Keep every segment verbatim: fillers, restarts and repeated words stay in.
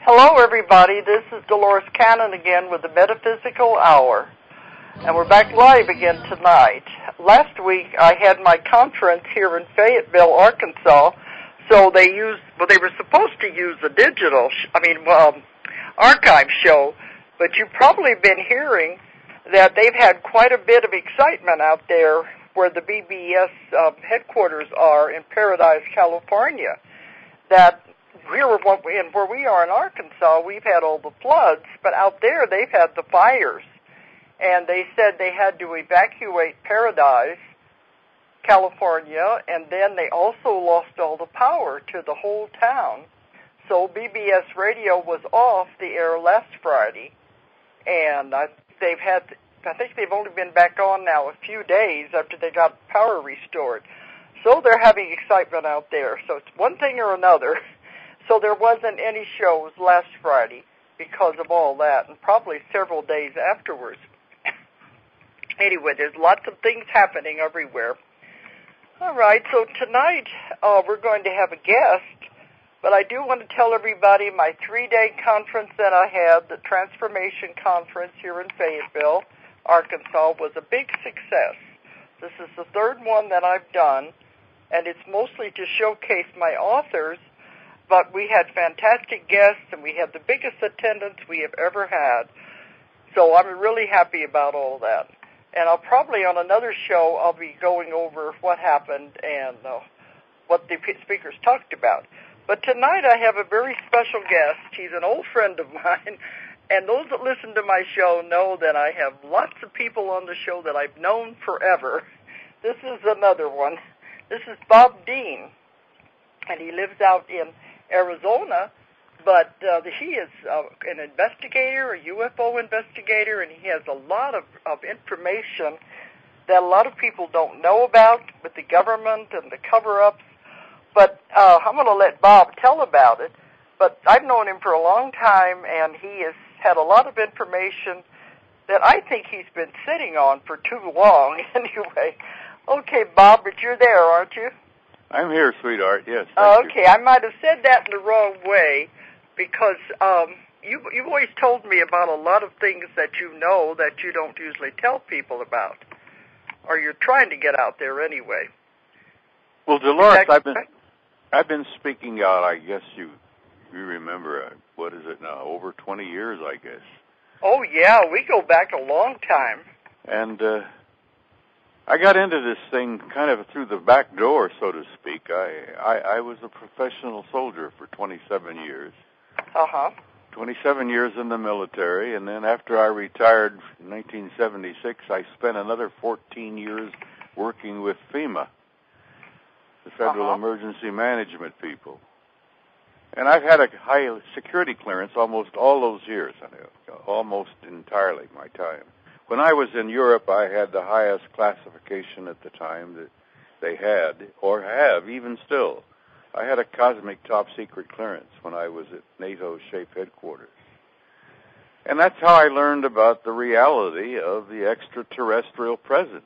Hello, everybody. This is Dolores Cannon again with the Metaphysical Hour, and we're back live again tonight. Last week, I had my conference here in Fayetteville, Arkansas, so they used, well, they were supposed to use a digital, sh- I mean, um, archive show, but you've probably been hearing that they've had quite a bit of excitement out there where the B B S uh, headquarters are in Paradise, California, that here in where we are in Arkansas, we've had all the floods, but out there they've had the fires. And they said they had to evacuate Paradise, California, and then they also lost all the power to the whole town. So B B S radio was off the air last Friday, and I, they've had, I think they've only been back on now a few days after they got power restored. So they're having excitement out there. So it's one thing or another. So there wasn't any shows last Friday because of all that, and probably several days afterwards. Anyway, there's lots of things happening everywhere. All right, so tonight uh, we're going to have a guest, but I do want to tell everybody my three-day conference that I had, the Transformation Conference here in Fayetteville, Arkansas, was a big success. This is the third one that I've done, and it's mostly to showcase my authors. But we had fantastic guests, and we had the biggest attendance we have ever had. So I'm really happy about all that. And I'll probably, on another show, I'll be going over what happened and uh, what the speakers talked about. But tonight I have a very special guest. He's an old friend of mine. And those that listen to my show know that I have lots of people on the show that I've known forever. This is another one. This is Bob Dean. And he lives out in Arizona, but uh, he is uh, an investigator, a U F O investigator, and he has a lot of, of information that a lot of people don't know about with the government and the cover-ups. But uh, I'm going to let Bob tell about it. But I've known him for a long time, and he has had a lot of information that I think he's been sitting on for too long. Anyway, okay, Bob, but you're there, aren't you? I'm here, sweetheart, yes. Okay, you. I might have said that in the wrong way because um, you, you've always told me about a lot of things that you know that you don't usually tell people about, or you're trying to get out there anyway. Well, Dolores, I've been I've been speaking out, I guess you, you remember, uh, what is it now, over twenty years, I guess. Oh, yeah, we go back a long time. And uh, I got into this thing kind of through the back door, so to speak. I, I, I was a professional soldier for twenty-seven years. Uh-huh. twenty-seven years in the military, and then after I retired in nineteen seventy-six, I spent another fourteen years working with FEMA, the Federal uh-huh. Emergency Management people. And I've had a high security clearance almost all those years, almost entirely my time. When I was in Europe, I had the highest classification at the time that they had, or have, even still. I had a cosmic top-secret clearance when I was at NATO SHAPE headquarters. And that's how I learned about the reality of the extraterrestrial presence.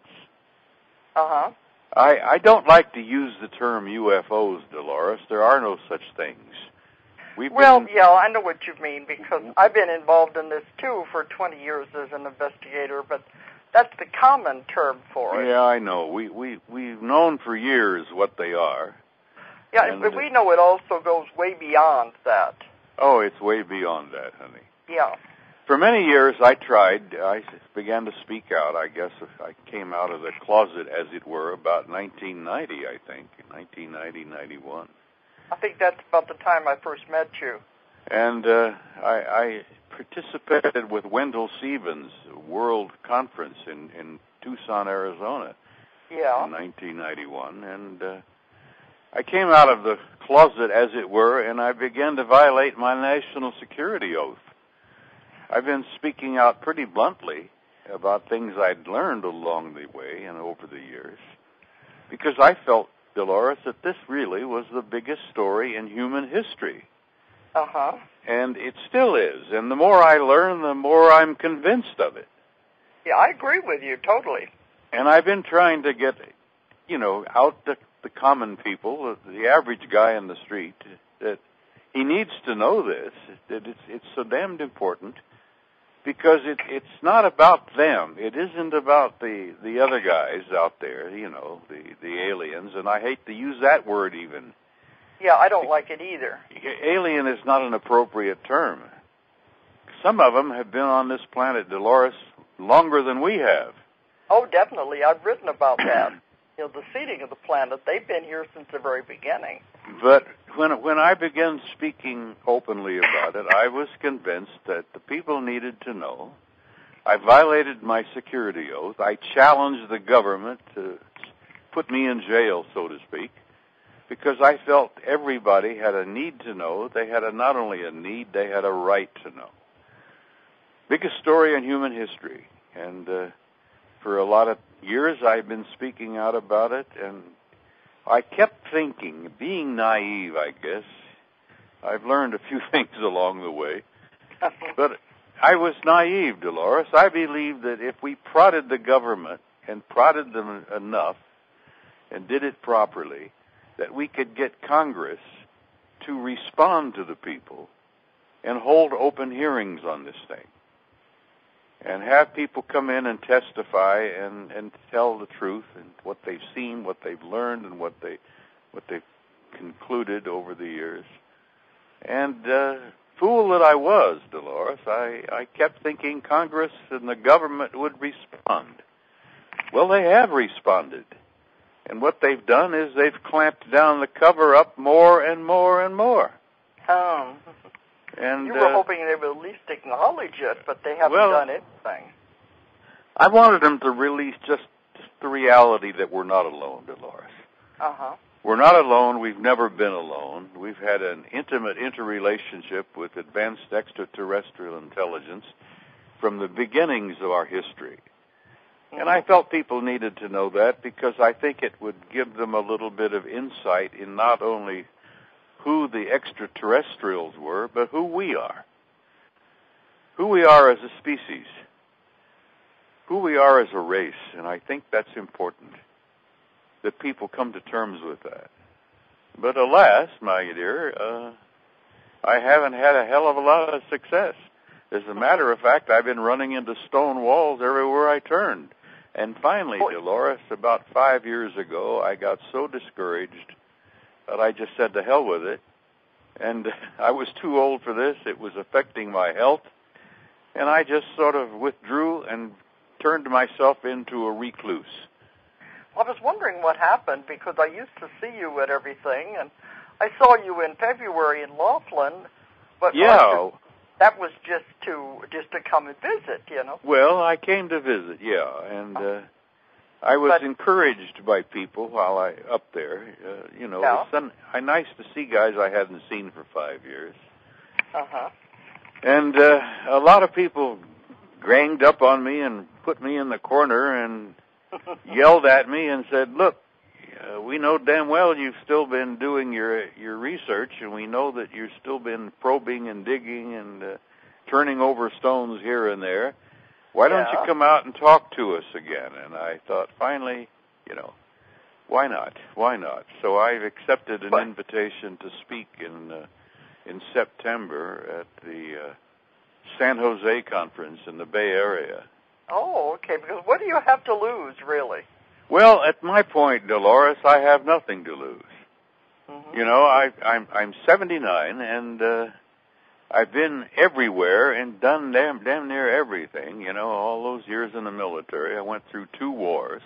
Uh-huh. I, I don't like to use the term U F Os, Dolores. There are no such things. We've well, been, yeah, I know what you mean, because I've been involved in this, too, for twenty years as an investigator, but that's the common term for it. Yeah, I know. We, we, we've known for years what they are. Yeah, and, but we know it also goes way beyond that. Oh, it's way beyond that, honey. Yeah. For many years, I tried. I began to speak out, I guess. I came out of the closet, as it were, about nineteen ninety, I think, nineteen ninety, ninety-one. I think that's about the time I first met you. And uh, I, I participated with Wendell Stevens' World Conference in, in Tucson, Arizona yeah. in nineteen ninety-one. And uh, I came out of the closet, as it were, and I began to violate my national security oath. I've been speaking out pretty bluntly about things I'd learned along the way and over the years, because I felt, Dolores, that this really was the biggest story in human history. Uh-huh. And it still is. And the more I learn, the more I'm convinced of it. Yeah, I agree with you totally. And I've been trying to get, you know, out the, the common people, the average guy in the street, that he needs to know this, that it's, it's so damned important, because it, it's not about them. It isn't about the, the other guys out there, you know, the, the aliens, and I hate to use that word even. Yeah, I don't like it either. Alien is not an appropriate term. Some of them have been on this planet, Dolores, longer than we have. Oh, definitely. I've written about that. You know, the seeding of the planet, they've been here since the very beginning. But when when I began speaking openly about it, I was convinced that the people needed to know. I violated my security oath. I challenged the government to put me in jail, so to speak, because I felt everybody had a need to know. They had a, not only a need, they had a right to know. Biggest story in human history. And uh, for a lot of years, I've been speaking out about it, and I kept thinking, being naive, I guess. I've learned a few things along the way. But I was naive, Dolores. I believed that if we prodded the government and prodded them enough and did it properly, that we could get Congress to respond to the people and hold open hearings on this thing. And have people come in and testify and, and tell the truth and what they've seen, what they've learned, and what they what they've concluded over the years. And uh, fool that I was, Dolores, I, I kept thinking Congress and the government would respond. Well, they have responded. And what they've done is they've clamped down the cover-up more and more and more. Um. And, you were uh, hoping they would at least acknowledge it, but they haven't well, done anything. I wanted them to release just, just the reality that we're not alone, Dolores. Uh-huh. We're not alone. We've never been alone. We've had an intimate interrelationship with advanced extraterrestrial intelligence from the beginnings of our history. Mm-hmm. And I felt people needed to know that because I think it would give them a little bit of insight in not only who the extraterrestrials were, but who we are. Who we are as a species. Who we are as a race. And I think that's important, that people come to terms with that. But alas, my dear, uh, I haven't had a hell of a lot of success. As a matter of fact, I've been running into stone walls everywhere I turned. And finally, Dolores, about five years ago, I got so discouraged that I just said to hell with it. And I was too old for this. It was affecting my health. And I just sort of withdrew and turned myself into a recluse. Well, I was wondering what happened because I used to see you at everything, and I saw you in February in Laughlin, but yeah, that was just to just to come and visit, you know. Well, I came to visit, yeah, and uh, I was but, encouraged by people while I up there. Uh, you know, yeah. it's some, I nice to see guys I hadn't seen for five years. Uh huh. And uh, a lot of people ganged up on me and put me in the corner and yelled at me and said, "Look, uh, we know damn well you've still been doing your your research, and we know that you've still been probing and digging and uh, turning over stones here and there. Why don't yeah. you come out and talk to us again?" And I thought, finally, you know, why not? Why not? So I've accepted an what? invitation to speak in uh, in September at the uh, San Jose conference in the Bay Area. Oh, okay, because what do you have to lose, really? Well, at my point, Dolores, I have nothing to lose. Mm-hmm. You know, I, I'm I'm seventy-nine, and uh, I've been everywhere and done damn, damn near everything, you know, all those years in the military. I went through two wars,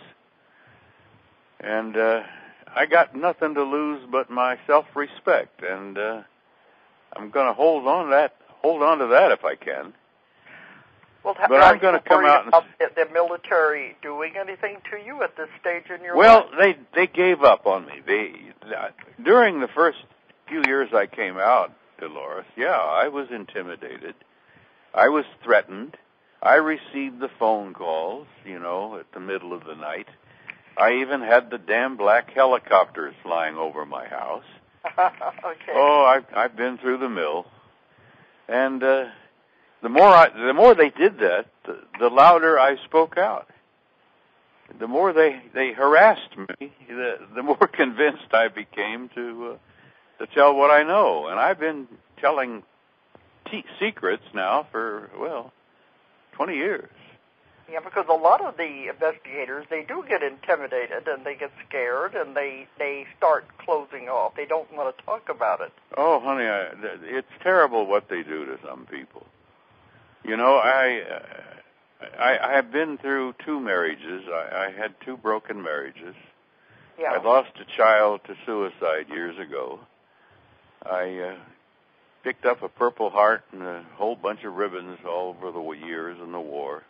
and uh, I got nothing to lose but my self-respect, and uh, I'm going to hold on that, hold on to that if I can. Well, but I'm going to come out and... the military doing anything to you at this stage in your well, life? Well, they they gave up on me. They uh, during the first few years I came out, Dolores, yeah, I was intimidated. I was threatened. I received the phone calls, you know, at the middle of the night. I even had the damn black helicopters flying over my house. Okay. Oh, I've, I've been through the mill. And uh, the more I, the more they did that, the, the louder I spoke out. The more they, they harassed me, the, the more convinced I became to uh, to tell what I know. And I've been telling t- secrets now for, well, twenty years. Yeah, because a lot of the investigators, they do get intimidated and they get scared and they, they start closing off. They don't want to talk about it. Oh, honey, I, it's terrible what they do to some people. You know, I, I, I have been through two marriages. I, I had two broken marriages. Yeah. I lost a child to suicide years ago. I uh, picked up a Purple Heart and a whole bunch of ribbons all over the years in the war.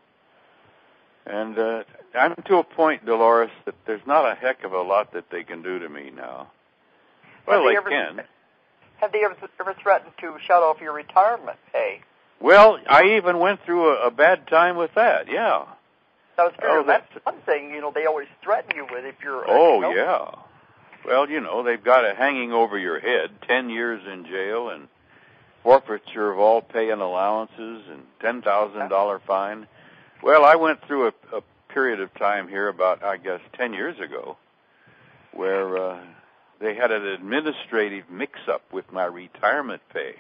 And uh, I'm to a point, Dolores, that there's not a heck of a lot that they can do to me now. Well, have they, they ever, can. Have they ever, ever threatened to shut off your retirement pay? Well, I even went through a, a bad time with that, yeah. That was true. Oh, that's, that's one thing, you know, they always threaten you with if you're... Oh, you know, yeah. Well, you know, they've got it hanging over your head, ten years in jail and forfeiture of all pay and allowances and ten thousand dollars fine. Well, I went through a, a period of time here about, I guess, ten years ago where uh, they had an administrative mix-up with my retirement pay.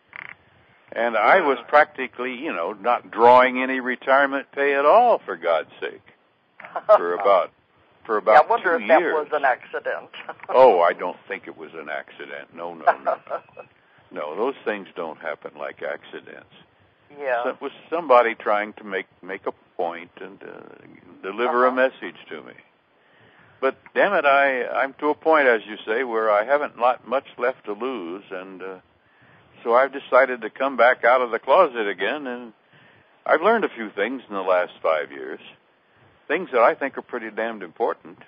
And I was practically, you know, not drawing any retirement pay at all, for God's sake, for about for about yeah, I wonder two if that years. was an accident. Oh, I don't think it was an accident. No, no, no. No, those things don't happen like accidents. Yeah. So it was somebody trying to make make a point and uh, deliver uh-huh. a message to me. But damn it, I I'm to a point, as you say, where I haven't lot much left to lose, and uh, so I've decided to come back out of the closet again. And I've learned a few things in the last five years, things that I think are pretty damned important.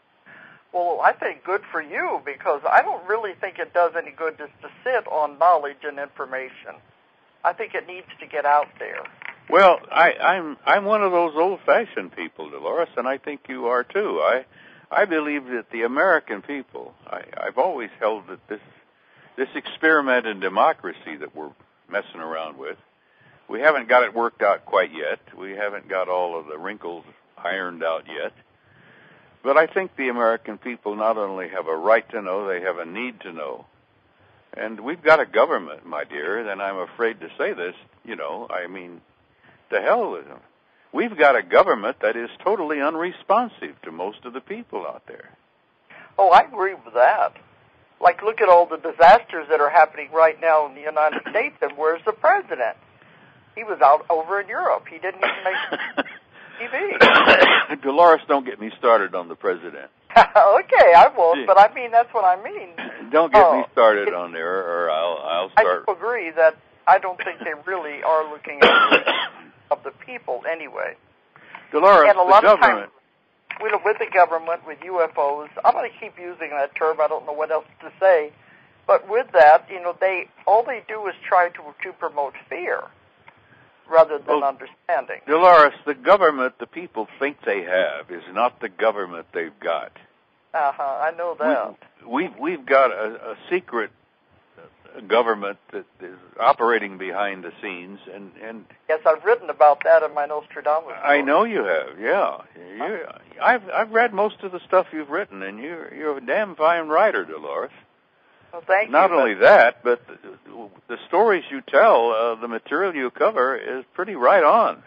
Well, I think good for you, because I don't really think it does any good just to sit on knowledge and information. I think it needs to get out there. Well, I, I'm I'm one of those old-fashioned people, Dolores, and I think you are too. I I believe that the American people, I, I've always held that this this experiment in democracy that we're messing around with, we haven't got it worked out quite yet. We haven't got all of the wrinkles ironed out yet. But I think the American people not only have a right to know, they have a need to know. And we've got a government, my dear, and I'm afraid to say this, you know, I mean, to hell with them. We've got a government that is totally unresponsive to most of the people out there. Oh, I agree with that. Like, look at all the disasters that are happening right now in the United States, and where's the president? He was out over in Europe. He didn't even make T V. Dolores, don't get me started on the president. Okay, I won't, but I mean, that's what I mean. Don't get oh, me started it, on there, or I'll, I'll start. I do agree that I don't think they really are looking at the of the people anyway. Dolores, and a the lot government... Of time, with, with the government, with U F Os, I'm going to keep using that term. I don't know what else to say. But with that, you know, they all they do is try to, to promote fear rather than well, understanding. Dolores, the government the people think they have is not the government they've got. Uh-huh, I know that. We, we've, we've got a, a secret government that is operating behind the scenes, and, and yes, I've written about that in my Nostradamus. I know you have, yeah. You, I've I've read most of the stuff you've written, and you're you're a damn fine writer, Dolores. Well, thank Not you. Not only that, but the, the stories you tell, uh, the material you cover, is pretty right on.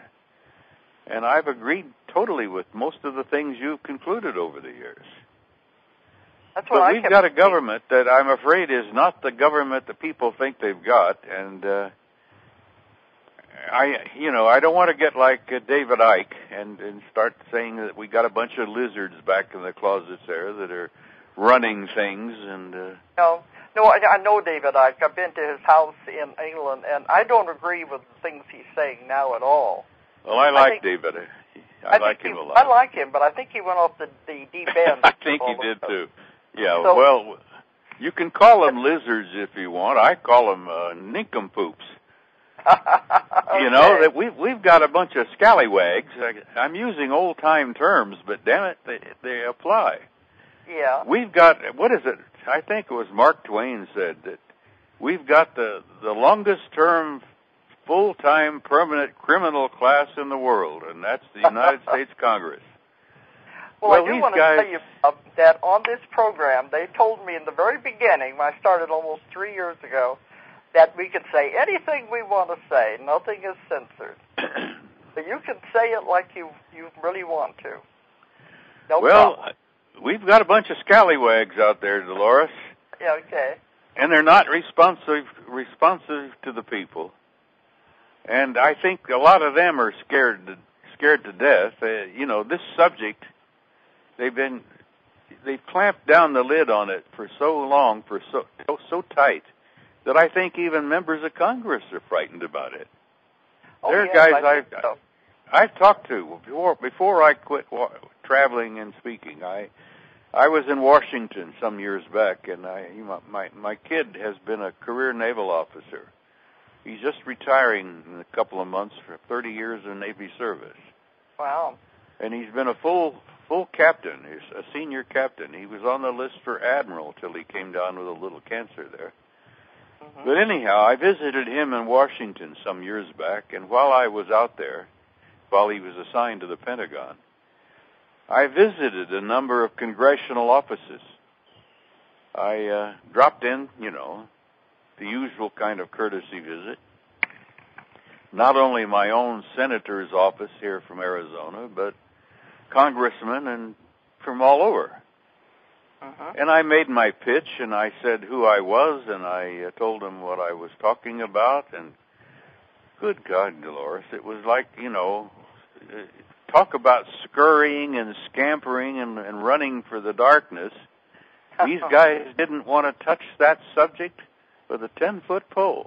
And I've agreed totally with most of the things you've concluded over the years. That's what but I we've kept got a government that I'm afraid is not the government that people think they've got, and uh, I, you know, I don't want to get like uh, David Icke and, and start saying that we got a bunch of lizards back in the closets there that are running things. And uh, no, no, I, I know David Icke. I've been to his house in England, and I don't agree with the things he's saying now at all. Well, I like I think, David. I, I like him he, a lot. I like him, but I think he went off the, the deep end. I think he did too. Yeah, so, well, you can call them lizards if you want. I call them uh, nincompoops. Okay. You know, that we've, we've got a bunch of scallywags. I'm using old-time terms, but damn it, they, they apply. Yeah. We've got, what is it? I think it was Mark Twain said that we've got the, the longest-term full-time permanent criminal class in the world, and that's the United States Congress. Well, well I do these want to guys... tell you uh, that on this program, they told me in the very beginning, when I started almost three years ago, that we could say anything we want to say. Nothing is censored. So you can say it like you, you really want to. No well, problem. We've got a bunch of scallywags out there, Dolores. Yeah, okay. And they're not responsive responsive to the people. And I think a lot of them are scared to, scared to death. Uh, you know, this subject, they've been they've clamped down the lid on it for so long, for so so, so tight, that I think even members of Congress are frightened about it. Oh, there are yes, guys I I've think so. I've talked to before before I quit wa- traveling and speaking. I I was in Washington some years back, and I my my kid has been a career naval officer. He's just retiring in a couple of months for thirty years of Navy service. Wow. And he's been a full full captain. He's a senior captain. He was on the list for admiral till he came down with a little cancer there. Mm-hmm. But anyhow, I visited him in Washington some years back, and while I was out there, while he was assigned to the Pentagon, I visited a number of congressional offices. I uh, dropped in, you know, the usual kind of courtesy visit. Not only my own senator's office here from Arizona, but congressmen and from all over. Uh-huh. And I made my pitch, and I said who I was, and I uh, told them what I was talking about, and good God, Dolores, it was like, you know, talk about scurrying and scampering and, and running for the darkness. These guys didn't want to touch that subject with a ten-foot pole.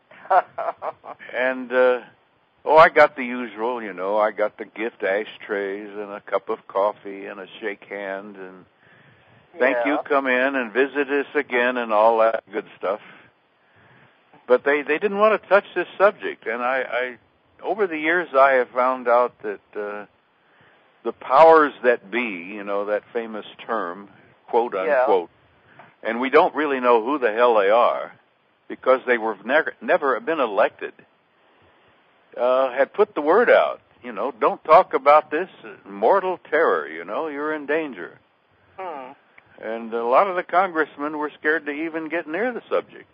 And, uh, oh, I got the usual, you know. I got the gift ashtrays and a cup of coffee and a shake hand and thank yeah. you, come in and visit us again and all that good stuff. But they, they didn't want to touch this subject. And I, I over the years, I have found out that uh, the powers that be, you know, that famous term, quote, unquote, yeah. and we don't really know who the hell they are because they were never, never been elected, uh, had put the word out, you know, don't talk about this mortal terror, you know, you're in danger. Hmm. And a lot of the congressmen were scared to even get near the subject.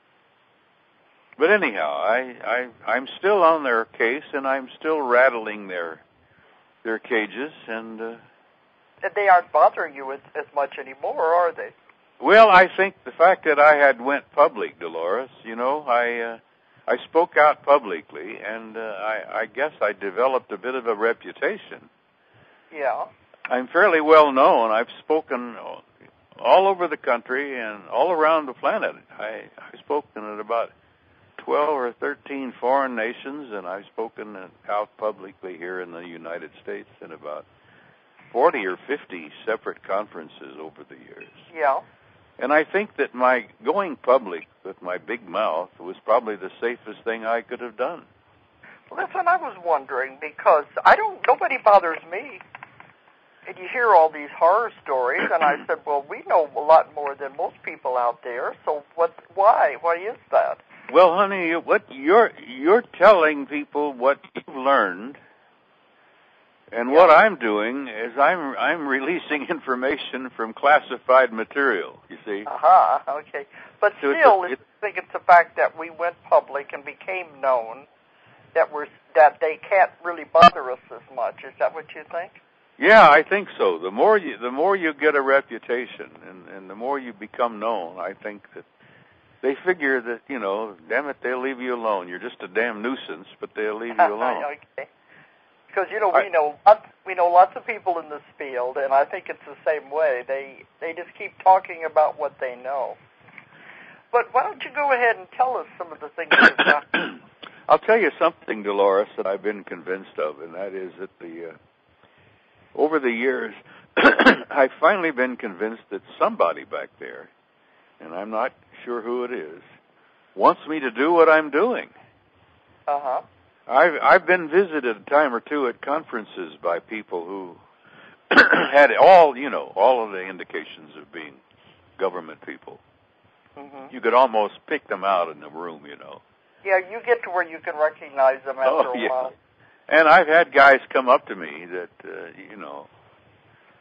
But anyhow, I, I, I'm still on their case, and I'm still rattling their their cages, and... Uh, they aren't bothering you as, as much anymore, are they? Well, I think the fact that I had went public, Dolores, you know, I uh, I spoke out publicly, and uh, I, I guess I developed a bit of a reputation. Yeah. I'm fairly well known. I've spoken all over the country and all around the planet. I, I've spoken at about twelve or thirteen foreign nations, and I've spoken out publicly here in the United States in about forty or fifty separate conferences over the years. Yeah. And I think that my going public with my big mouth was probably the safest thing I could have done. Listen, I was wondering, because I don't, nobody bothers me. And you hear all these horror stories, and I said, well, we know a lot more than most people out there, so what, why? Why is that? Well, honey, what you're you're telling people what you've learned, and yeah. what I'm doing is I'm I'm releasing information from classified material. You see? Aha. Uh-huh, okay. But so still, it's a, it, I think it's the fact that we went public and became known that we're that they can't really bother us as much. Is that what you think? Yeah, I think so. The more you the more you get a reputation, and and the more you become known, I think that. They figure that, you know, damn it, they'll leave you alone. You're just a damn nuisance, but they'll leave you alone. Okay. Because, you know, we I, know lots, we know lots of people in this field, and I think it's the same way. They they just keep talking about what they know. But why don't you go ahead and tell us some of the things you've done? I'll tell you something, Dolores, that I've been convinced of, and that is that the uh, over the years, I've finally been convinced that somebody back there, and I'm not sure who it is, wants me to do what I'm doing. Uh-huh. I've I've been visited a time or two at conferences by people who had all, you know, all of the indications of being government people. Mm-hmm. You could almost pick them out in the room, you know. Yeah, you get to where you can recognize them after oh, a yeah. while. And I've had guys come up to me that, uh, you know,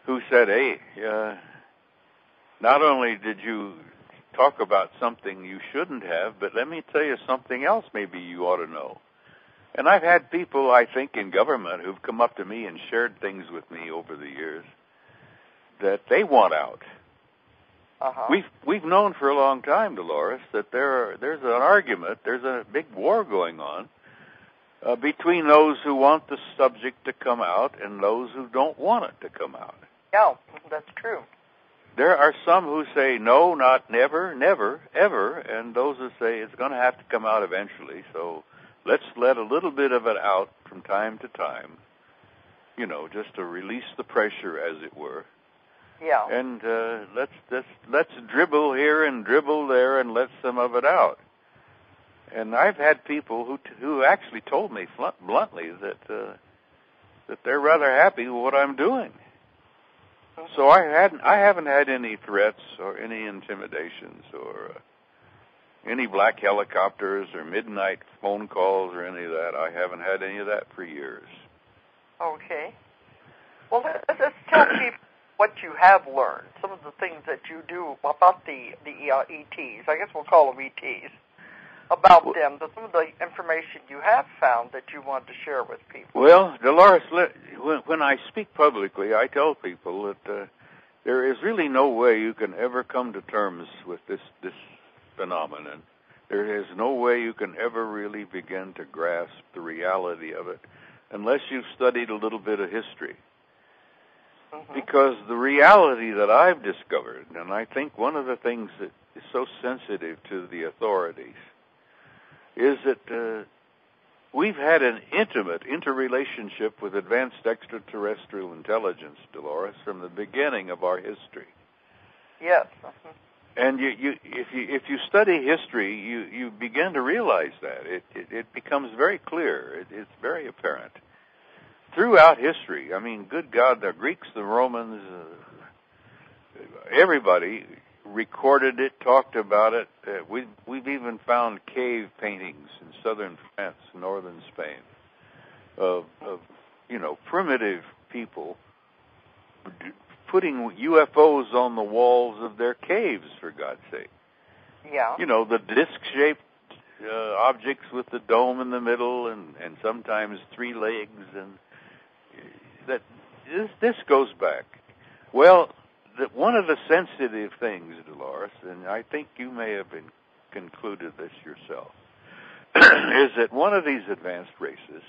who said, hey, uh, not only did you talk about something you shouldn't have, but let me tell you something else maybe you ought to know. And I've had people, I think, in government who've come up to me and shared things with me over the years that they want out. Uh-huh. We've we've known for a long time, Dolores, that there are, there's an argument, there's a big war going on uh, between those who want the subject to come out and those who don't want it to come out. Yeah, that's true. There are some who say, no, not never, never, ever, and those who say it's going to have to come out eventually, so let's let a little bit of it out from time to time, you know, just to release the pressure, as it were. Yeah. And uh, let's, let's, let's dribble here and dribble there and let some of it out. And I've had people who who actually told me bluntly that uh, that they're rather happy with what I'm doing. So I hadn't, I haven't had any threats or any intimidations or uh, any black helicopters or midnight phone calls or any of that. I haven't had any of that for years. Okay. Well, let's, let's tell people what you have learned, some of the things that you do about the, the uh, E Ts. I guess we'll call them E Ts. About well, them, some of the information you have found that you want to share with people. Well, Dolores, when, when I speak publicly, I tell people that uh, there is really no way you can ever come to terms with this, this phenomenon. There is no way you can ever really begin to grasp the reality of it unless you've studied a little bit of history. Mm-hmm. Because the reality that I've discovered, and I think one of the things that is so sensitive to the authorities, is that uh, we've had an intimate interrelationship with advanced extraterrestrial intelligence, Dolores, from the beginning of our history. Yes. Uh-huh. And you, you, if you if you study history, you, you begin to realize that. It, it, it becomes very clear. It, it's very apparent. Throughout history, I mean, good God, the Greeks, the Romans, uh, everybody recorded it, talked about it. Uh, we've, we've even found cave paintings in southern France, northern Spain, of, of you know, primitive people putting U F Os on the walls of their caves, for God's sake. Yeah. You know, the disc-shaped uh, objects with the dome in the middle and, and sometimes three legs. And that this, this goes back. Well, the, one of the sensitive things, Dolores, and I think you may have been concluded this yourself, is that one of these advanced races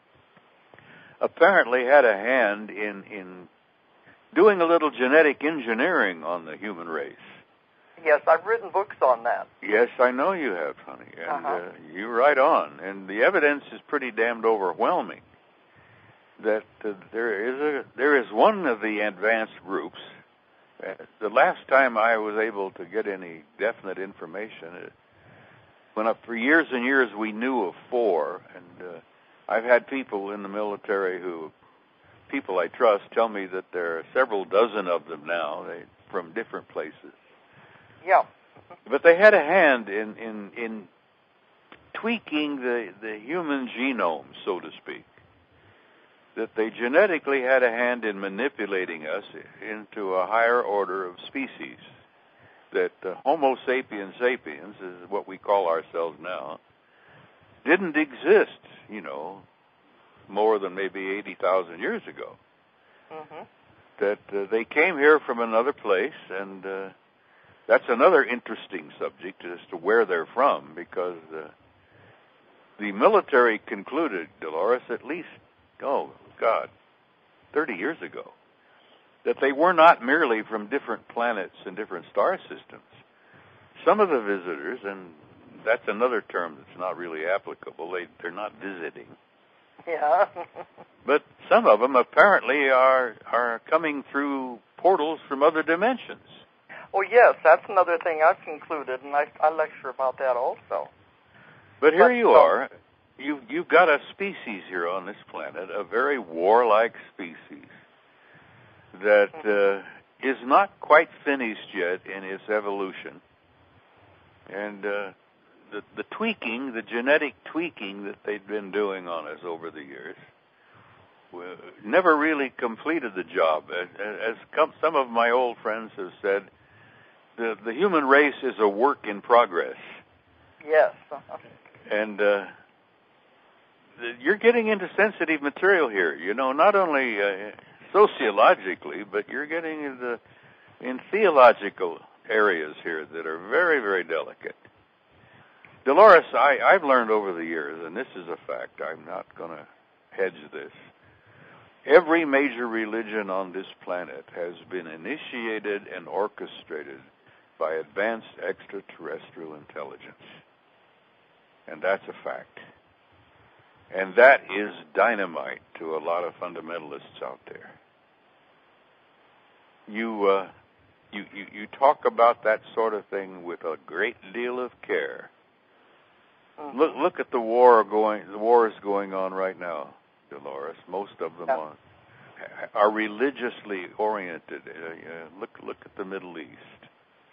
apparently had a hand in, in doing a little genetic engineering on the human race. Yes, I've written books on that. Yes, I know you have, honey, and uh-huh. uh, you're right on. And the evidence is pretty damned overwhelming that uh, there is a there is one of the advanced groups. Uh, the last time I was able to get any definite information, it went up for years and years. We knew of four, and uh, I've had people in the military who, people I trust, tell me that there are several dozen of them now, they, from different places. Yeah. But they had a hand in, in, in tweaking the, the human genome, so to speak. That they genetically had a hand in manipulating us into a higher order of species. That uh, Homo sapiens sapiens, is what we call ourselves now, didn't exist, you know, more than maybe eighty thousand years ago. Mm-hmm. That uh, they came here from another place, and uh, that's another interesting subject as to where they're from, because uh, the military concluded, Dolores, at least, oh, God, thirty years ago, that they were not merely from different planets and different star systems. Some of the visitors, and that's another term that's not really applicable, they, they're not visiting. Yeah. But some of them apparently are are coming through portals from other dimensions. Oh, yes, that's another thing I've concluded, and I, I lecture about that also. But here but, you so, are. You, you've got a species here on this planet, a very warlike species that uh, is not quite finished yet in its evolution. And uh, the, the tweaking, the genetic tweaking that they've been doing on us over the years, never really completed the job. As some of my old friends have said, the the human race is a work in progress. Yes. Uh-huh. And uh, you're getting into sensitive material here. You know, not only uh, sociologically, but you're getting into in theological areas here that are very, very delicate. Dolores, I, I've learned over the years, and this is a fact, I'm not going to hedge this. Every major religion on this planet has been initiated and orchestrated by advanced extraterrestrial intelligence. And that's a fact. And that is dynamite to a lot of fundamentalists out there. You, uh, you, you, you talk about that sort of thing with a great deal of care. Mm-hmm. Look, look at the war going, the wars going on right now, Dolores. Most of them are, are religiously oriented. Uh, uh, look, look at the Middle East.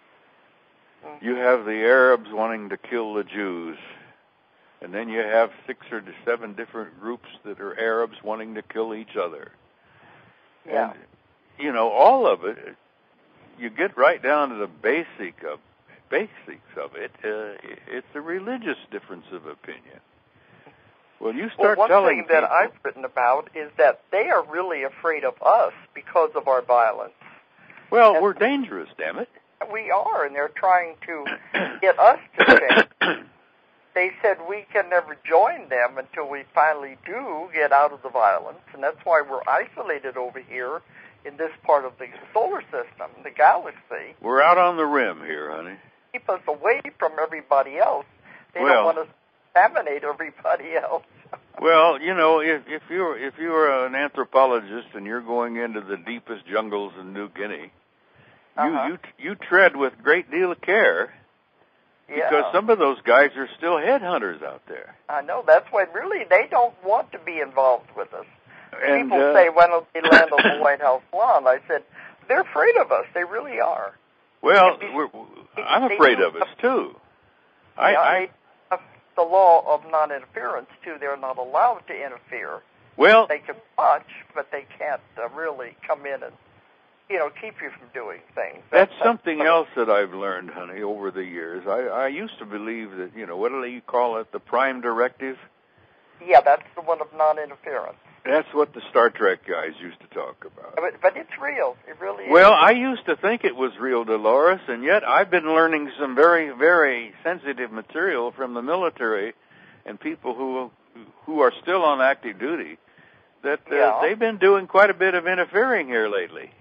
Mm-hmm. You have the Arabs wanting to kill the Jews, and then you have six or seven different groups that are Arabs wanting to kill each other. Yeah. And, you know, all of it, you get right down to the basic of basics of it. Uh, it's a religious difference of opinion. Well, you start well, one telling thing that people, I've written about is that they are really afraid of us because of our violence. Well, and we're dangerous, damn it. We are, and they're trying to get us to change. They said we can never join them until we finally do get out of the violence, and that's why we're isolated over here in this part of the solar system, the galaxy. We're out on the rim here, honey. Keep us away from everybody else. They well, don't want us to contaminate everybody else. Well, you know, if, if you're if you're an anthropologist and you're going into the deepest jungles in New Guinea, you uh-huh. you you tread with a great deal of care. Yeah. Because some of those guys are still headhunters out there. I know. That's why, really, they don't want to be involved with us. And, People uh, say, why don't they land on the White House lawn? I said, they're afraid of us. They really are. Well, be, we're, I'm afraid of us, too. I, yeah, I they have the law of non-interference, too. They're not allowed to interfere. Well, they can watch, but they can't uh, really come in and, you know, keep you from doing things. That's, that's something else that I've learned, honey, over the years. I, I used to believe that, you know, what do you call it, the prime directive? Yeah, that's the one of non-interference. That's what the Star Trek guys used to talk about. But, but it's real. It really is. Well, I used to think it was real, Dolores, and yet I've been learning some very, very sensitive material from the military and people who who are still on active duty that uh, yeah. they've been doing quite a bit of interfering here lately.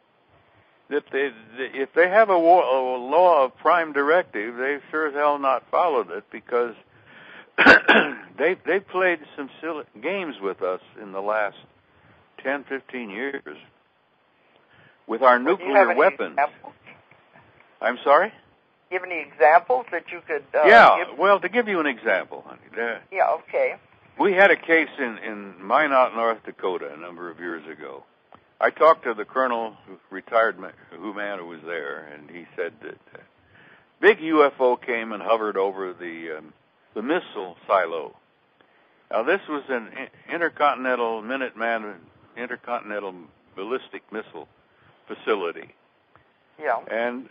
That they, if they have a, war, a law of prime directive, they've sure as hell not followed it because they they played some silly games with us in the last ten, fifteen years with our well, nuclear weapons. Examples? I'm sorry? Do you have any examples that you could uh, Yeah, give? well, to give you an example, honey. Uh, yeah, okay. We had a case in, in Minot, North Dakota a number of years ago. I talked to the colonel, who retired man, who man who was there, and he said that uh, big U F O came and hovered over the um, the missile silo. Now, this was an intercontinental Minuteman, intercontinental ballistic missile facility. Yeah. And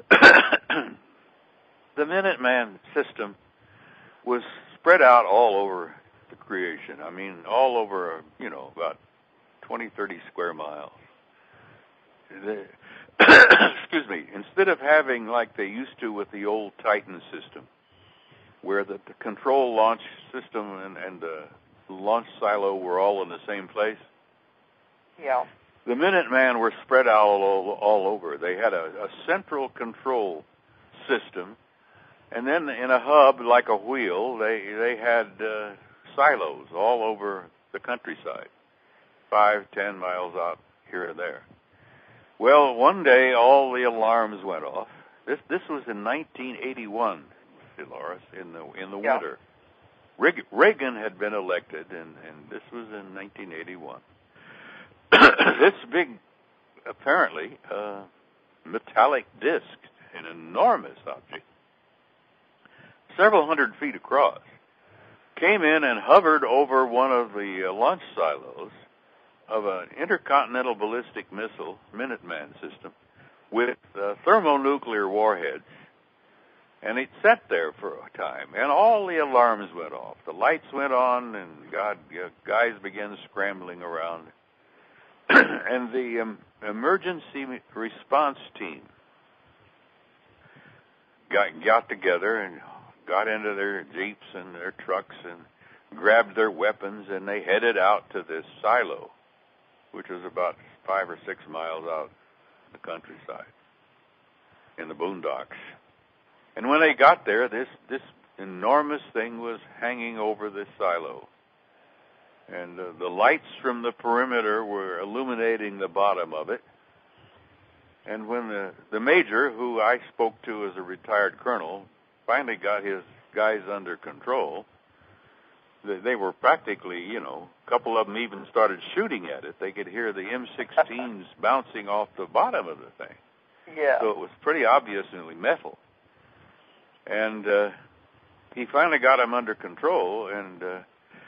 the Minuteman system was spread out all over the creation. I mean, all over, you know, about twenty, thirty square miles. The, excuse me. Instead of having, like they used to with the old Titan system, where the, the control launch system and, and the launch silo were all in the same place. Yeah. The Minuteman were spread out all, all over. They had a, a central control system, and then in a hub like a wheel, they they had uh, silos all over the countryside, five, ten miles out here and there. Well, one day all the alarms went off. This this was in nineteen eighty-one. Dolores, in the in the yeah. winter. Reagan had been elected, and, and this was in nineteen eighty-one. This big, apparently, uh, metallic disc, an enormous object, several hundred feet across, came in and hovered over one of the uh, launch silos of an intercontinental ballistic missile, Minuteman system, with uh, thermonuclear warheads. And it sat there for a time, and all the alarms went off. The lights went on, and God, guys began scrambling around. And the um, emergency response team got got together and got into their jeeps and their trucks and grabbed their weapons, and they headed out to this silo, which was about five or six miles out in the countryside, in the boondocks. And when they got there, this this enormous thing was hanging over this silo. And uh, the lights from the perimeter were illuminating the bottom of it. And when the, the major, who I spoke to as a retired colonel, finally got his guys under control, they, they were practically, you know, a couple of them even started shooting at it. They could hear the M sixteens bouncing off the bottom of the thing. Yeah. So it was pretty obviously metal. And uh, he finally got them under control, and uh,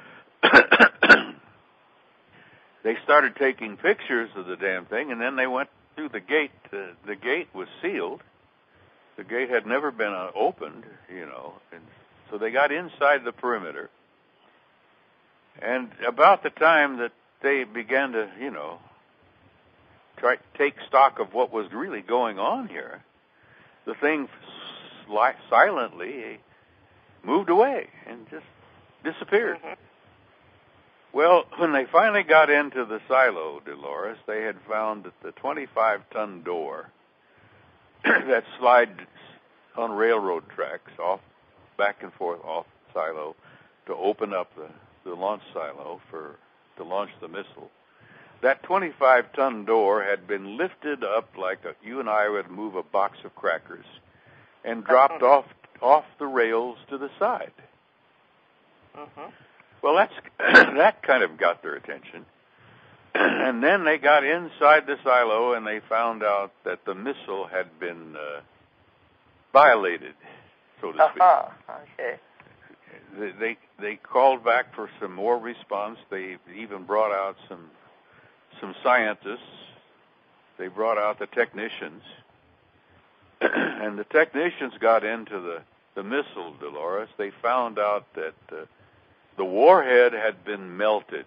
they started taking pictures of the damn thing, and then they went through the gate. Uh, the gate was sealed. The gate had never been uh, opened, you know, and so they got inside the perimeter. And about the time that they began to, you know, try to take stock of what was really going on here, the thing sli- silently moved away and just disappeared. Mm-hmm. Well, when they finally got into the silo, Dolores, they had found that the twenty-five ton door that slides on railroad tracks off, back and forth off the silo to open up the, the launch silo for to launch the missile, that twenty-five ton door had been lifted up like a, you and I would move a box of crackers and dropped off off the rails to the side. Mm-hmm. Well, that's that kind of got their attention. And then they got inside the silo and they found out that the missile had been uh, violated, so to speak. Uh-huh. Okay. They, they they called back for some more response. They even brought out some some scientists. They brought out the technicians. And the technicians got into the, the missile, Dolores. They found out that uh, the warhead had been melted.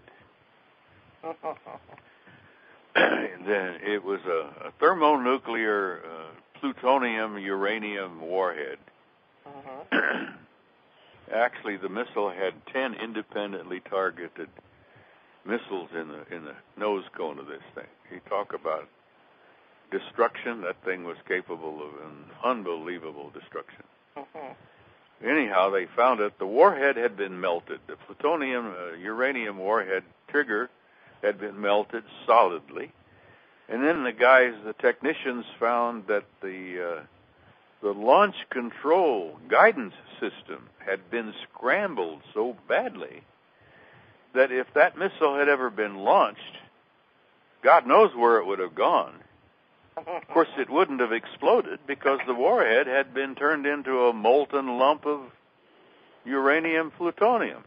Then it was a, a thermonuclear uh, plutonium-uranium warhead. Uh-huh. Actually, the missile had ten independently targeted missiles in the in the nose cone of this thing. You talk about destruction. That thing was capable of an unbelievable destruction. Uh-huh. Anyhow, they found it. The warhead had been melted. The plutonium uh, uranium warhead trigger had been melted solidly. And then the guys, the technicians, found that the uh, the launch control guidance system had been scrambled so badly that if that missile had ever been launched, God knows where it would have gone. Of course, it wouldn't have exploded because the warhead had been turned into a molten lump of uranium plutonium.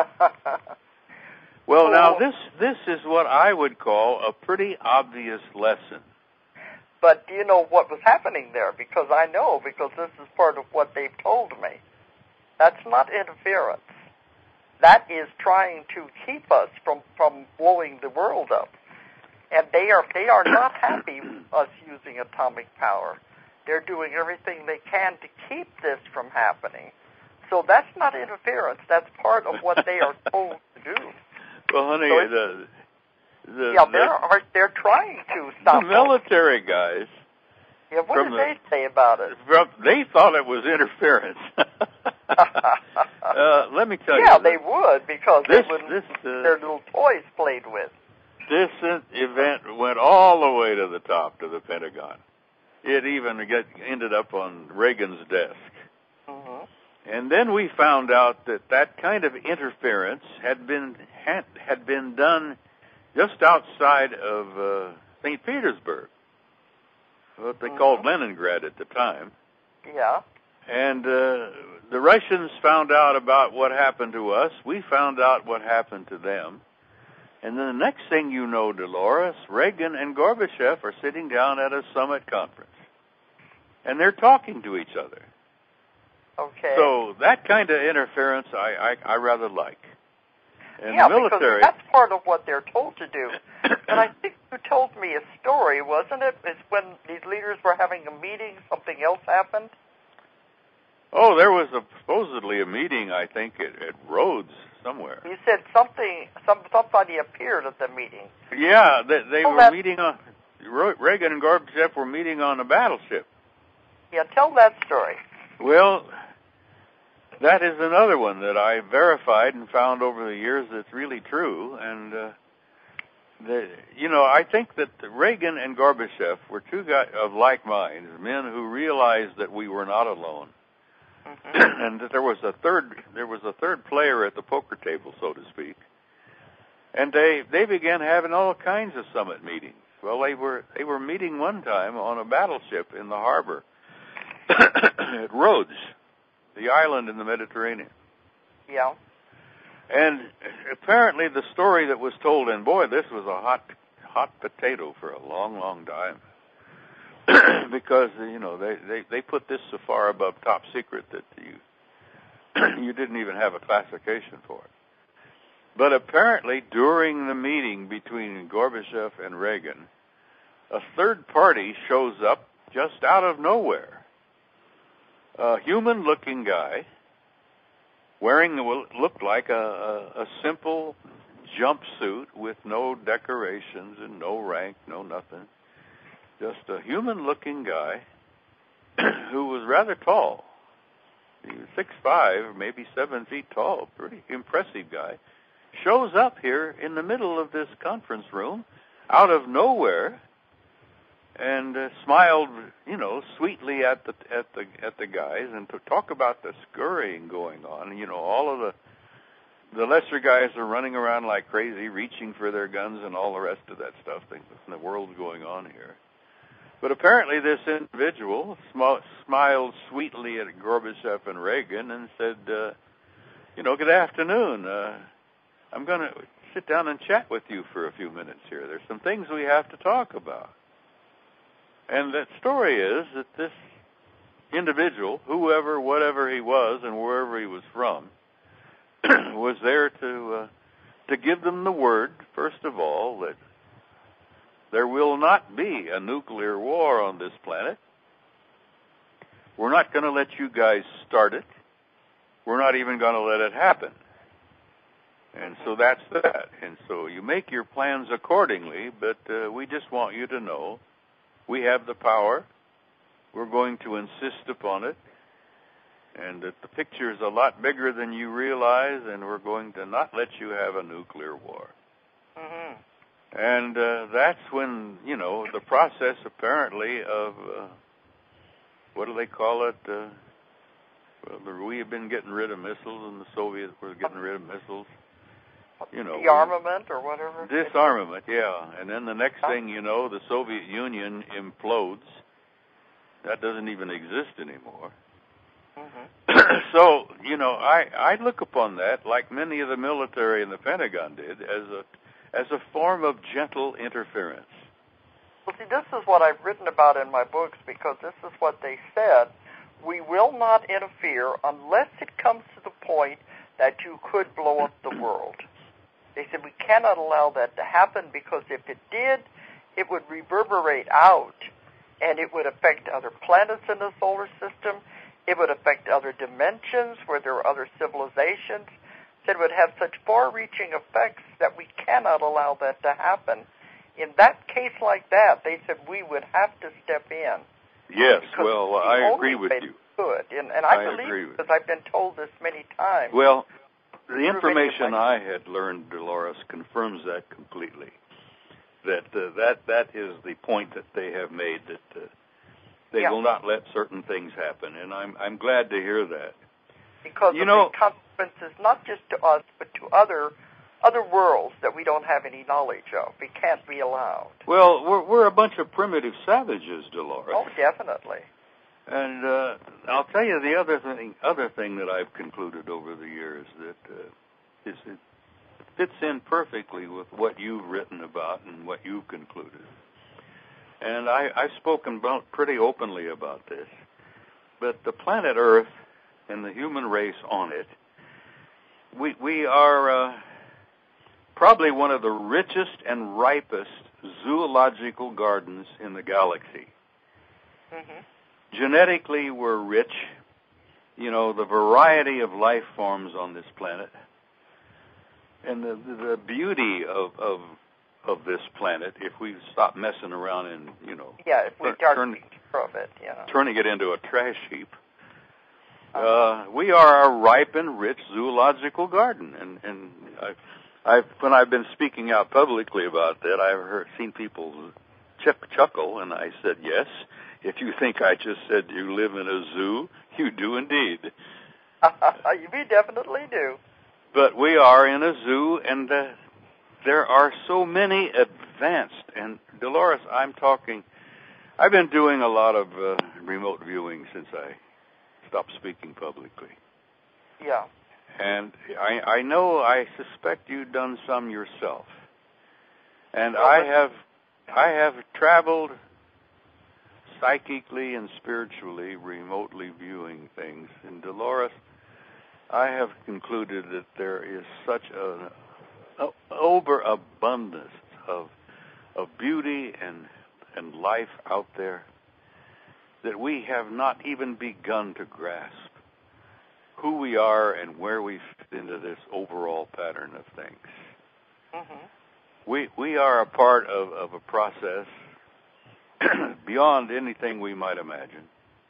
Well, now, this this is what I would call a pretty obvious lesson. But do you know what was happening there? Because I know, because this is part of what they've told me. That's not interference. That is trying to keep us from, from blowing the world up. And they are they are not happy with us using atomic power. They're doing everything they can to keep this from happening. So that's not interference. That's part of what they are told to do. Well, honey, so the, the yeah, the, they're they're trying to stop the military guys. Yeah, what did the, they say about it? From, they thought it was interference. uh, let me tell yeah, you. they would because this, they wouldn't this, uh, their little toys played with. This event went all the way to the top, to the Pentagon. It even get, ended up on Reagan's desk. Mm-hmm. And then we found out that that kind of interference had been had, had been done just outside of uh, Saint Petersburg, what they mm-hmm. called Leningrad at the time. Yeah. And uh, the Russians found out about what happened to us. We found out what happened to them. And then the next thing you know, Dolores, Reagan and Gorbachev are sitting down at a summit conference. And they're talking to each other. Okay. So that kind of interference I, I, I rather like. And yeah, the military, because that's part of what they're told to do. And I think you told me a story, wasn't it? It's when these leaders were having a meeting, something else happened? Oh, there was a, supposedly a meeting, I think, at, at Rhodes somewhere. You said something, some, somebody appeared at the meeting. Yeah, they, they oh, were that, meeting on, Reagan and Gorbachev were meeting on a battleship. Yeah, tell that story. Well, that is another one that I verified and found over the years that's really true. And, uh, the, you know, I think that Reagan and Gorbachev were two guys of like minds, men who realized that we were not alone. Mm-hmm. And that there was a third, there was a third player at the poker table, so to speak. And they, they began having all kinds of summit meetings. Well, they were, they were meeting one time on a battleship in the harbor at Rhodes, the island in the Mediterranean. Yeah. And apparently the story that was told, and boy, this was a hot, hot potato for a long, long time. Because, you know, they, they, they put this so far above top secret that you, you didn't even have a classification for it. But apparently during the meeting between Gorbachev and Reagan, a third party shows up just out of nowhere. A human-looking guy wearing what looked like a, a, a simple jumpsuit with no decorations and no rank, no nothing. Just a human-looking guy who was rather tall. He was six five, maybe seven feet tall, pretty impressive guy. Shows up here in the middle of this conference room out of nowhere and uh, smiled, you know, sweetly at the at the at the guys, and to talk about the scurrying going on. You know, all of the the lesser guys are running around like crazy, reaching for their guns and all the rest of that stuff. Things in the world's going on here. But apparently, this individual sm- smiled sweetly at Gorbachev and Reagan and said, uh, "You know, good afternoon. Uh, I'm going to sit down and chat with you for a few minutes here. There's some things we have to talk about." And that story is that this individual, whoever, whatever he was, and wherever he was from, was there to uh, to give them the word, first of all, that there will not be a nuclear war on this planet. We're not going to let you guys start it. We're not even going to let it happen. And so that's that. And so you make your plans accordingly, but uh, we just want you to know we have the power. We're going to insist upon it. And that the picture is a lot bigger than you realize, and we're going to not let you have a nuclear war. Mm-hmm. And uh, that's when, you know, the process apparently of, uh, what do they call it? Uh, well, we have been getting rid of missiles, and the Soviets were getting rid of missiles. You know, disarmament or whatever. Disarmament, yeah. And then the next thing you know, the Soviet Union implodes. That doesn't even exist anymore. Mm-hmm. So, you know, I, I look upon that, like many of the military and the Pentagon did, as a as a form of gentle interference. Well, see, this is what I've written about in my books, because this is what they said. We will not interfere unless it comes to the point that you could blow up the world. They said we cannot allow that to happen, because if it did, it would reverberate out, and it would affect other planets in the solar system. It would affect other dimensions where there are other civilizations. It would have such far-reaching effects that we cannot allow that to happen. In that case like that, they said we would have to step in. Yes, well, I agree with you. Good, and, and I, I believe agree it, because I've been told this many times. Well, the information I had learned, Dolores, confirms that completely. That uh, that that is the point that they have made, that uh, they yeah. will not let certain things happen, and I'm I'm glad to hear that. Because you of know, the consequences, not just to us, but to other other worlds that we don't have any knowledge of. We can't be allowed. Well, we're we're a bunch of primitive savages, Dolores. Oh, definitely. And uh, I'll tell you the other thing other thing that I've concluded over the years, that uh, is that fits in perfectly with what you've written about and what you've concluded. And I, I've spoken about pretty openly about this. But the planet Earth and the human race on it, we, we are uh, probably one of the richest and ripest zoological gardens in the galaxy. Mm-hmm. Genetically, we're rich. You know, the variety of life forms on this planet and the, the beauty of, of of this planet, if we stop messing around and, you know, yeah, if we turn, turn it, yeah. turning it into a trash heap, uh, we are a ripe and rich zoological garden. And, and I've, I've, when I've been speaking out publicly about that, I've heard, seen people ch- chuckle, and I said, yes, if you think I just said you live in a zoo, you do indeed. We definitely do. But we are in a zoo, and uh, there are so many advanced, and Dolores, I'm talking, I've been doing a lot of uh, remote viewing since I stopped speaking publicly. Yeah. And I, I know, I suspect you've done some yourself. And well, I have, I have traveled psychically and spiritually, remotely viewing things. And Dolores, I have concluded that there is such an overabundance of of beauty and and life out there that we have not even begun to grasp who we are and where we fit into this overall pattern of things. Mm-hmm. We we are a part of, of a process beyond anything we might imagine.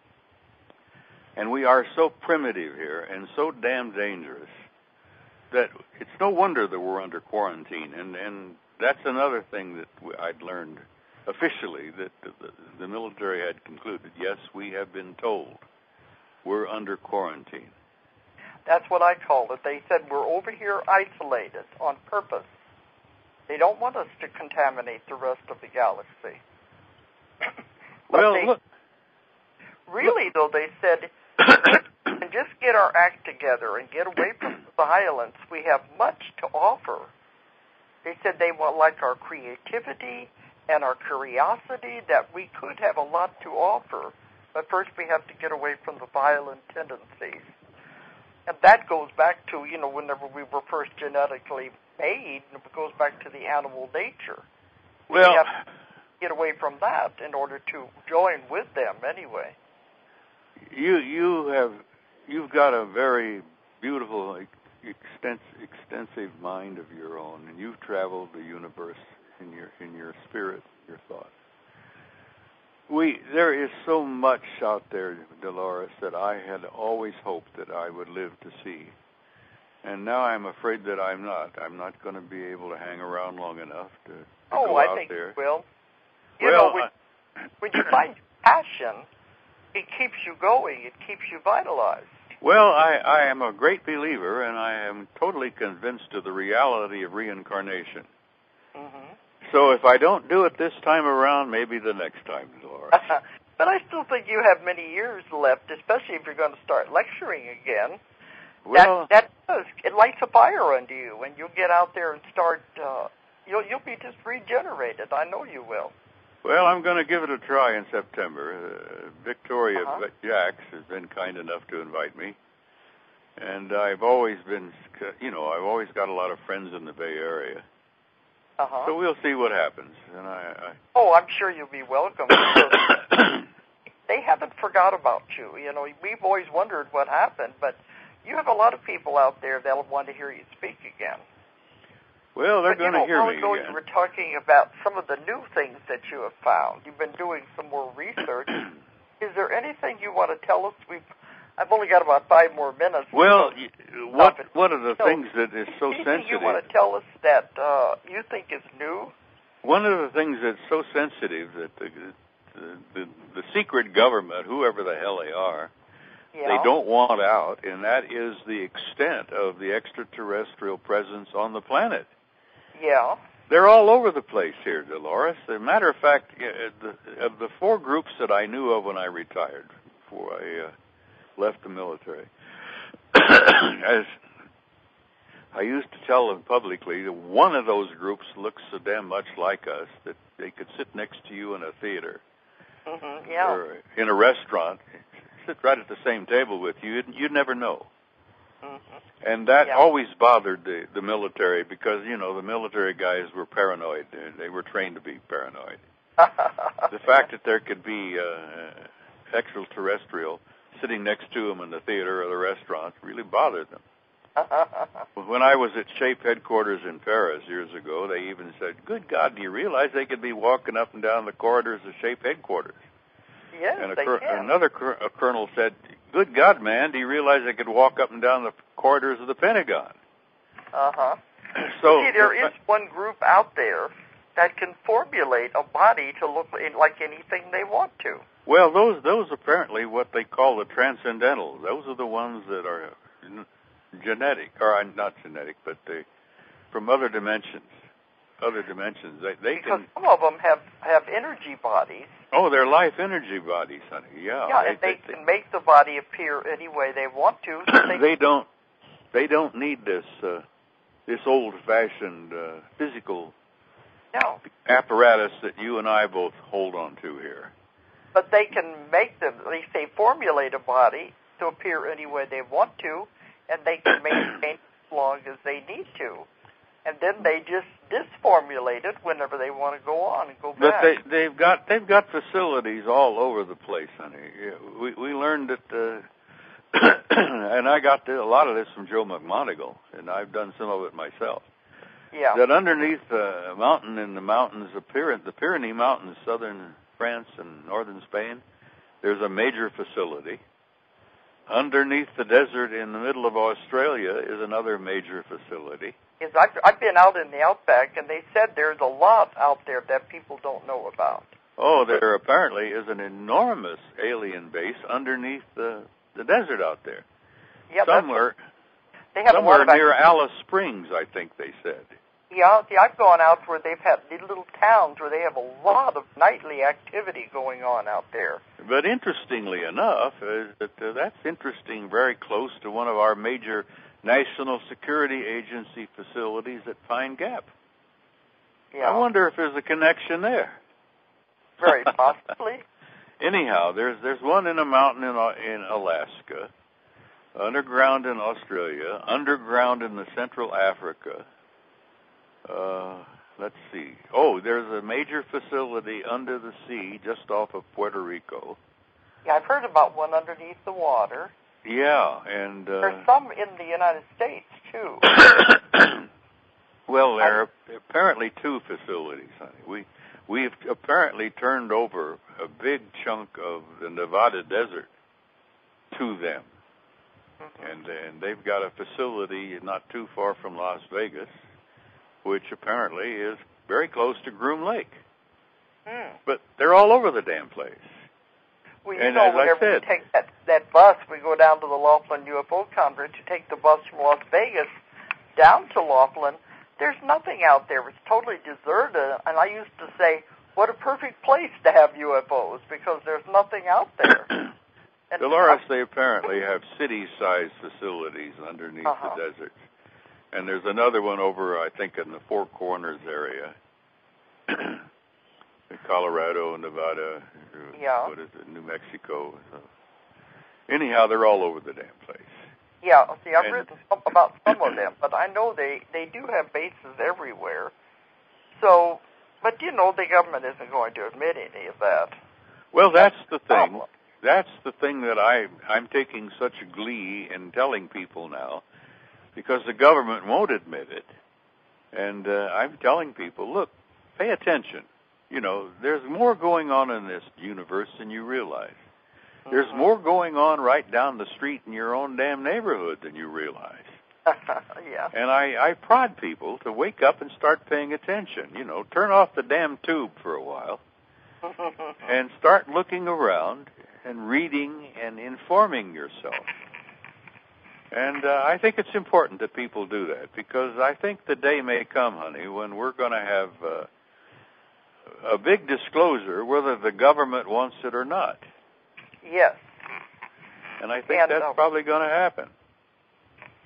And we are so primitive here and so damn dangerous that it's no wonder that we're under quarantine. And, and that's another thing that I'd learned officially, that the, the military had concluded. Yes, we have been told we're under quarantine. That's what I called it. They said we're over here isolated on purpose. They don't want us to contaminate the rest of the galaxy. Well, they, look. Really, look. though, they said, and just get our act together and get away from the violence. We have much to offer. They said they want like our creativity and our curiosity, that we could have a lot to offer, but first we have to get away from the violent tendencies. And that goes back to, you know, whenever we were first genetically made, it goes back to the animal nature. Well, we have to get away from that in order to join with them anyway. You you have you've got a very beautiful, extensive, extensive mind of your own, and you've traveled the universe in your in your spirit, your thought. We there is so much out there, Dolores, that I had always hoped that I would live to see, and now I'm afraid that I'm not. I'm not going to be able to hang around long enough to, to oh, go I out think there. You will. You well, know, when, I, when you find passion, it keeps you going. It keeps you vitalized. Well, I, I am a great believer, and I am totally convinced of the reality of reincarnation. Mm-hmm. So if I don't do it this time around, maybe the next time, Dolores. But I still think you have many years left, especially if you're going to start lecturing again. Well, that, that does. It lights a fire under you, and you'll get out there and start, uh, you'll, you'll be just regenerated. I know you will. Well, I'm going to give it a try in September. Uh, Victoria uh-huh. Jacks has been kind enough to invite me. And I've always been, you know, I've always got a lot of friends in the Bay Area. Uh-huh. So we'll see what happens. And I, I Oh, I'm sure you'll be welcome. They haven't forgot about you. You know, we've always wondered what happened, but you have a lot of people out there that'll want to hear you speak again. Well, they're going to hear me ago, again. You were talking about some of the new things that you have found. You've been doing some more research. Is there anything you want to tell us? We've, I've only got about five more minutes. Well, so what one of the so, things that is so anything sensitive. you want to tell us that uh, you think is new? One of the things that's so sensitive that the the, the, the secret government, whoever the hell they are, yeah. they don't want out, and that is the extent of the extraterrestrial presence on the planet. Yeah. They're all over the place here, Dolores. As a matter of fact, the, of the four groups that I knew of when I retired, before I uh, left the military, as I used to tell them publicly that one of those groups looks so damn much like us that they could sit next to you in a theater mm-hmm, yeah. or in a restaurant, sit right at the same table with you. You'd, you'd never know. Mm-hmm. And that yeah. always bothered the, the military because, you know, the military guys were paranoid. They, they were trained to be paranoid. The fact that there could be uh, extraterrestrial sitting next to them in the theater or the restaurant really bothered them. When I was at SHAPE headquarters in Paris years ago, they even said, good God, do you realize they could be walking up and down the corridors of SHAPE headquarters? Yes, and a they cur- can. Another cur- a colonel said, good God, man, do you realize they could walk up and down the corridors of the Pentagon? Uh-huh. So See, there is one group out there that can formulate a body to look like anything they want to. Well, those those apparently what they call the transcendentals. Those are the ones that are genetic, or not genetic, but they, from other dimensions. Other dimensions. They, they because can, some of them have, have energy bodies. Oh, they're life energy bodies, honey. Yeah. Yeah, they, and they, they can make the body appear any way they want to. So they, they don't. They don't need this uh, this old-fashioned uh, physical no. apparatus that you and I both hold on to here. But they can make them. They say formulate a body to appear any way they want to, and they can maintain it as long as they need to. And then they just disformulate it whenever they want to go on and go but back. But they, they've got they've got facilities all over the place, honey. We we learned that, uh, and I got a lot of this from Joe McMoneagle, and I've done some of it myself. Yeah. That underneath a mountain in the mountains of Pyren- the Pyrenees Mountains, southern France and northern Spain, there's a major facility. Underneath the desert in the middle of Australia is another major facility. Yes, I've, I've been out in the outback, and they said there's a lot out there that people don't know about. Oh, there apparently is an enormous alien base underneath the, the desert out there. Yeah, somewhere, they have somewhere a lot of near Alice Springs, I think they said. Yeah, see, I've gone out where they've had these little towns where they have a lot of nightly activity going on out there. But interestingly enough, is that uh, that's interesting, very close to one of our major National Security Agency facilities at Pine Gap. Yeah. I wonder if there's a connection there. Very possibly. Anyhow, there's there's one in a mountain in in Alaska, underground in Australia, underground in the Central Africa. Uh, let's see. Oh, there's a major facility under the sea just off of Puerto Rico. Yeah, I've heard about one underneath the water. Yeah, and uh, there's some in the United States too. Well, there are apparently two facilities, honey. We we've apparently turned over a big chunk of the Nevada desert to them, mm-hmm. and and they've got a facility not too far from Las Vegas, which apparently is very close to Groom Lake. Mm. But they're all over the damn place. Well, you and know, as whenever I said, we take that, that bus, we go down to the Laughlin U F O conference, you take the bus from Las Vegas down to Laughlin, there's nothing out there. It's totally deserted. And I used to say, what a perfect place to have U F Os, because there's nothing out there. And Dolores, they apparently have city-sized facilities underneath uh-huh. the deserts. And there's another one over, I think, in the Four Corners area. Colorado, Nevada, yeah. what is it, New Mexico. So, anyhow, they're all over the damn place. Yeah, see, I've and, written some, about some of them, but I know they, they do have bases everywhere. So, but, you know, the government isn't going to admit any of that. Well, that's, that's the thing. Problem. That's the thing that I, I'm taking such glee in telling people now, because the government won't admit it. And uh, I'm telling people, look, pay attention. You know, there's more going on in this universe than you realize. Mm-hmm. There's more going on right down the street in your own damn neighborhood than you realize. Yeah. And I, I prod people to wake up and start paying attention. You know, turn off the damn tube for a while and start looking around and reading and informing yourself. And uh, I think it's important that people do that, because I think the day may come, honey, when we're going to have uh, a big disclosure, whether the government wants it or not. Yes. And I think and, that's uh, probably going to happen.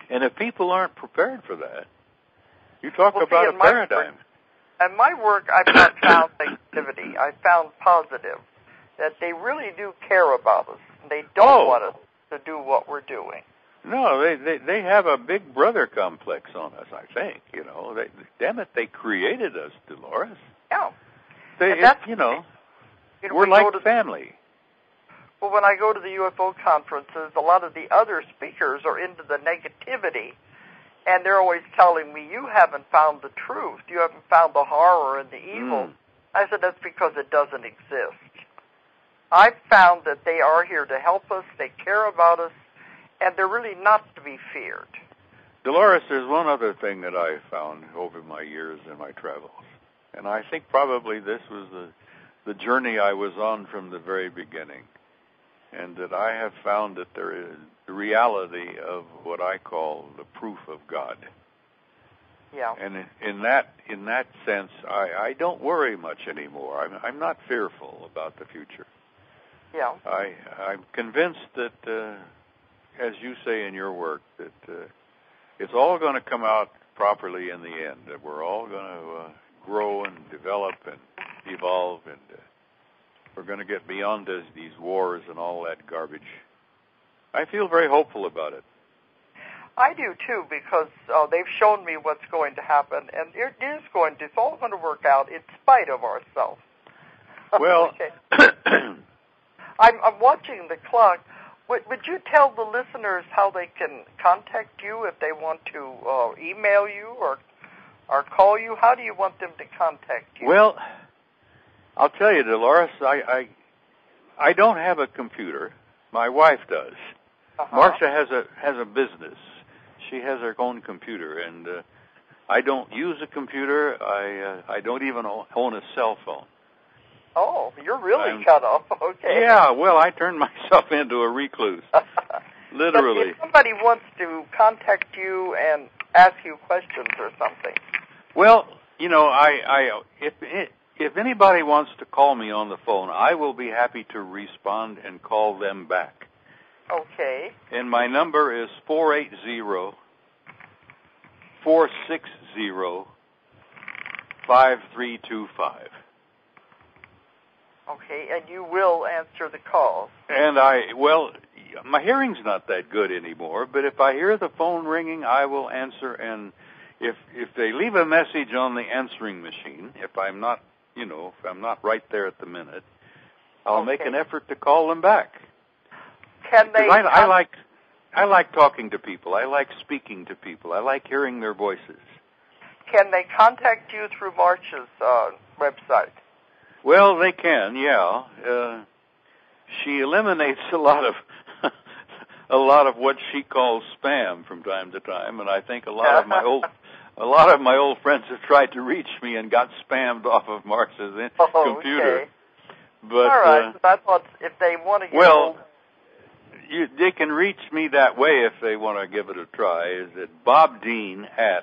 And if people aren't prepared for that, you talk well, about see, a paradigm. In my work, I've not found negativity. I found positive, that they really do care about us. They don't Oh. want us to do what we're doing. No, they, they they have a big brother complex on us, I think. You know, they, damn it, they created us, Dolores. Yeah. They, And it, that's, you know, you know we're we like go to, family. well, when I go to the U F O conferences, a lot of the other speakers are into the negativity, and they're always telling me, you haven't found the truth. You haven't found the horror and the evil. Mm. I said, that's because it doesn't exist. I've found that they are here to help us, they care about us, and they're really not to be feared. Dolores, there's one other thing that I found over my years in my travels, and I think probably this was the the journey I was on from the very beginning, and that I have found that there is the reality of what I call the proof of God. Yeah. And in, in that in that sense, I, I don't worry much anymore. I'm I'm not fearful about the future. Yeah. I I'm convinced that, uh, as you say in your work, that uh, it's all going to come out properly in the end. That we're all going to uh, grow and develop and evolve, and uh, we're going to get beyond this, these wars and all that garbage. I feel very hopeful about it. I do too, because uh, they've shown me what's going to happen, and it is going to. It's all going to work out in spite of ourselves. Well, I'm, I'm watching the clock. Would, would you tell the listeners how they can contact you if they want to uh, email you or or call you? How do you want them to contact you? Well, I'll tell you, Dolores, I I, I don't have a computer. My wife does. Uh-huh. Marcia has a has a business. She has her own computer, and uh, I don't use a computer. I uh, I don't even own a cell phone. Oh, you're really I'm, cut off. Okay. Yeah, well, I turned myself into a recluse, literally. But if somebody wants to contact you and ask you questions or something. Well, you know, I, I if if anybody wants to call me on the phone, I will be happy to respond and call them back. Okay. And my number is four eight zero, four six zero, five three two five. Okay, and you will answer the calls. And I, well, my hearing's not that good anymore, but if I hear the phone ringing, I will answer, and if if they leave a message on the answering machine, if I'm not, you know, if I'm not right there at the minute, I'll Okay. make an effort to call them back. Can they? I, I like, I like talking to people. I like speaking to people. I like hearing their voices. Can they contact you through Marcia's uh, website? Well, they can, yeah. Uh, she eliminates a lot of a lot of what she calls spam from time to time, and I think a lot of my old a lot of my old friends have tried to reach me and got spammed off of Marx's in- oh, computer. Okay. But all right, uh, I thought if they want to get well, hold- you, they can reach me that way if they want to give it a try. Is at Bob Dean at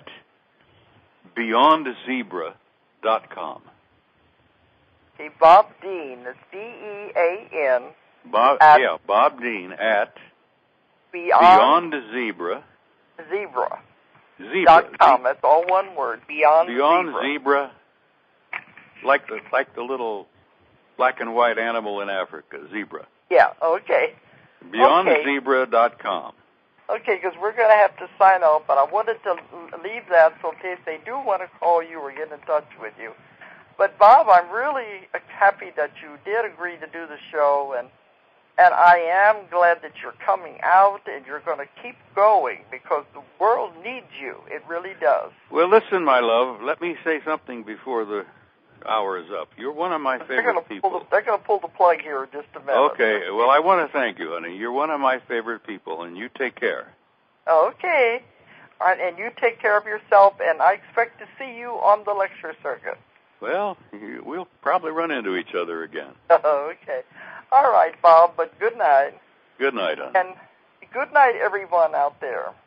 beyond zebra dot com. Okay, Bob Dean, that's D E A N. Bob, at yeah, Bob Dean at Beyond, Beyond Zebra. Zebra. Zebra. Dot com. That's all one word. Beyond, Beyond Zebra. Zebra. Like the like the little black and white animal in Africa, zebra. Yeah. Okay. Beyond Okay. Zebra dot com. Okay, because we're going to have to sign off, but I wanted to leave that so in case they do want to call you or get in touch with you. But, Bob, I'm really happy that you did agree to do the show, and and I am glad that you're coming out and you're going to keep going because the world needs you. It really does. Well, listen, my love, let me say something before the hour is up. You're one of my They're favorite gonna people. pull the, they're going to pull the plug here in just a minute. Okay, well, I want to thank you, honey. You're one of my favorite people, and you take care. Okay. All right, and you take care of yourself, and I expect to see you on the lecture circuit. Well, we'll probably run into each other again. Okay. All right, Bob, but good night. Good night, honey. And good night, everyone out there.